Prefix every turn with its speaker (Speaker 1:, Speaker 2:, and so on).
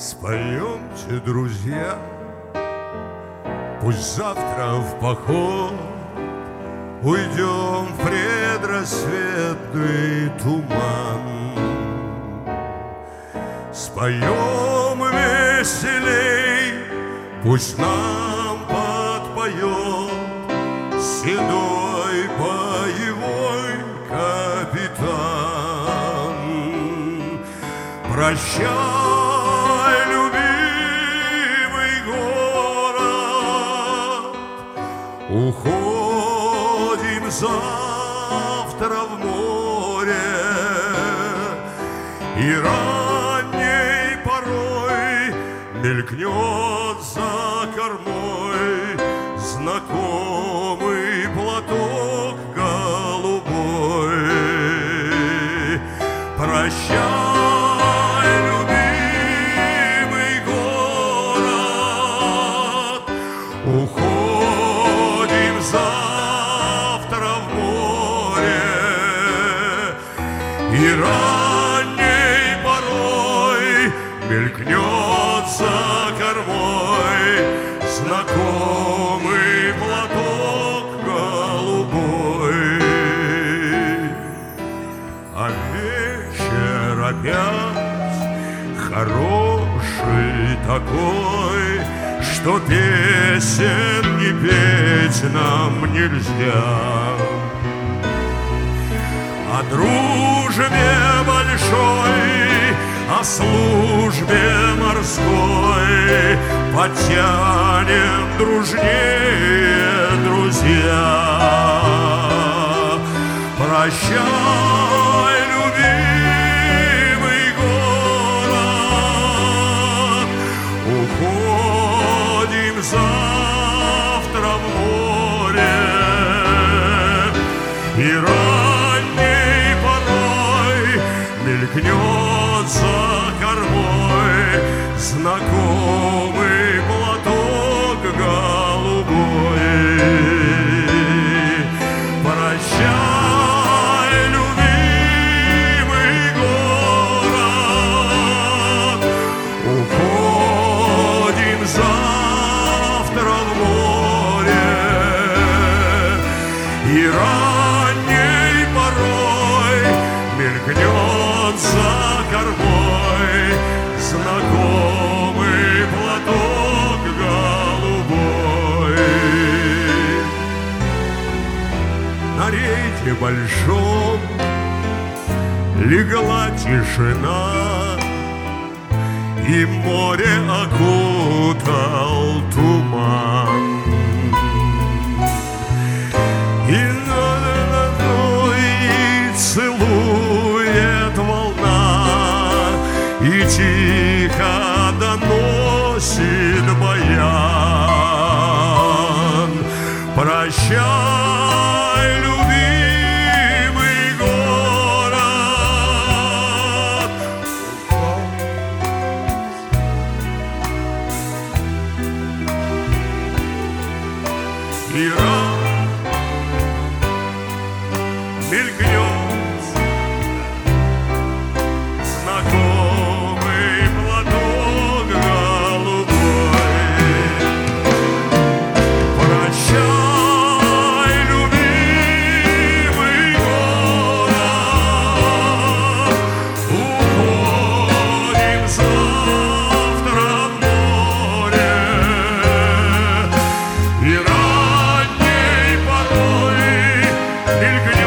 Speaker 1: Споемте, друзья, пусть завтра в поход уйдем в предрассветный туман. Споем веселей, пусть нам подпоет седой боевой капитан. Прощай, любимый город, уходим завтра в море, и ранней порой мелькнет за кормой знакомый платок голубой. Прощай, любимый город, уходим завтра в море, и ранней порой мелькнет за кормой знакомый платок голубой. А вечер опять хороший такой, что песен не петь нам нельзя. О дружбе большой, о службе морской потянем дружнее, друзья. Прощай, любимый город, уходим завтра в море, и ранней порой мелькнет за кормой знакомый платок голубой. Прощай, любимый город, уходим завтра в море, и ранней порой мелькнет за кормой знакомый платок голубой. На рейде большом легла тишина, и море окутал туман. И над мной целует волна, и тихо доносит баян. Прощай, любимый город, и мелькнет знакомый платок голубой. Прощай, любимый город, уходим завтра в море, и ранней порой мелькнет